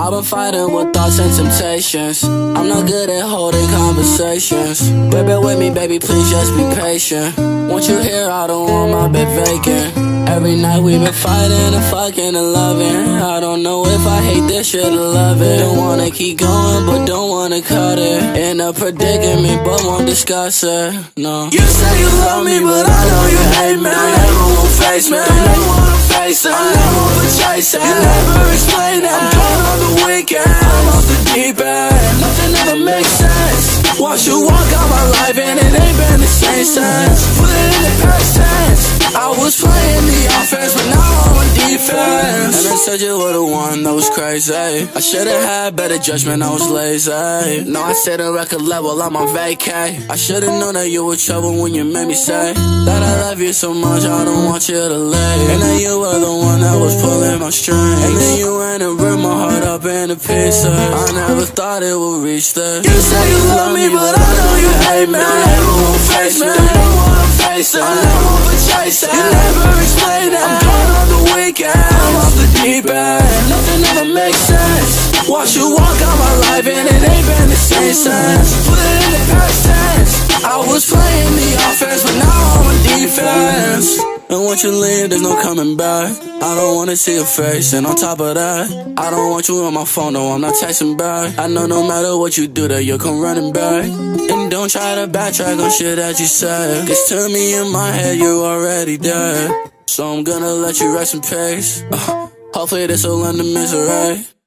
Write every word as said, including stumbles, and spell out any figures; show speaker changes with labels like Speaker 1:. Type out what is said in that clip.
Speaker 1: I've been fighting with thoughts and temptations. I'm not good at holding conversations. Baby with me, baby, please just be patient. Want you here, I don't want my bed vacant. Every night we've been fighting and fucking and loving. I don't know if I hate this shit or love it. Don't wanna keep going, but don't wanna cut it. In a predicament, but won't discuss it, no. You say you love me, but I know you hate me. Don't ever wanna face me, don't ever wanna face it. I'm never for chasing, you never explain it. I'm going on the weekend, I'm off the deep end. Nothing ever makes sense. Watch you walk out my life and it ain't been the same since. Put it in the past tense. I was playing the offense, but now I'm on defense. And I said you were the one that was crazy. I should've had better judgment, I was lazy. No, I said a record level, I'm on vacay. I should've known that you were trouble when you made me say that I love you so much, I don't want you to leave. And then you were the one that was pulling my strings. And then you went and ripped my heart up into pieces. I never thought it would reach this. You say you love me, but I know you hate me. Don't ever wanna face me, don't ever wanna face it. I'm never for chasing, you never explain it. I'm going on the weekend, I'm off the deep end. Nothing ever makes sense. Watch you walk out my life and it ain't been the same since. Put it in the past tense. I was playing the offense, but now I'm on defense. And once you leave, there's no coming back. I don't wanna see your face, and on top of that, I don't want you on my phone, no, I'm not texting back. I know no matter what you do that you'll come running back. And don't try to backtrack on shit that you said, cause to me in my head you're already dead. So I'm gonna let you rest in peace. uh, Hopefully this'll end the misery.